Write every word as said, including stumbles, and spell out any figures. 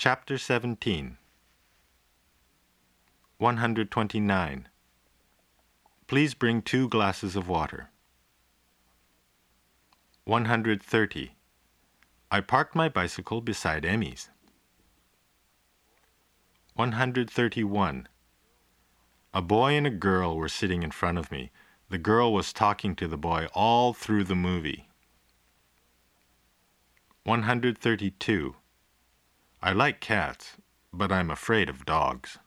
Chapter seventeen. one hundred twenty-nine. Please bring two glasses of water. one hundred thirty. I parked my bicycle beside Emmy's. one hundred thirty-one. A boy and a girl were sitting in front of me. The girl was talking to the boy all through the movie. one hundred thirty-two. I like cats, but I'm afraid of dogs.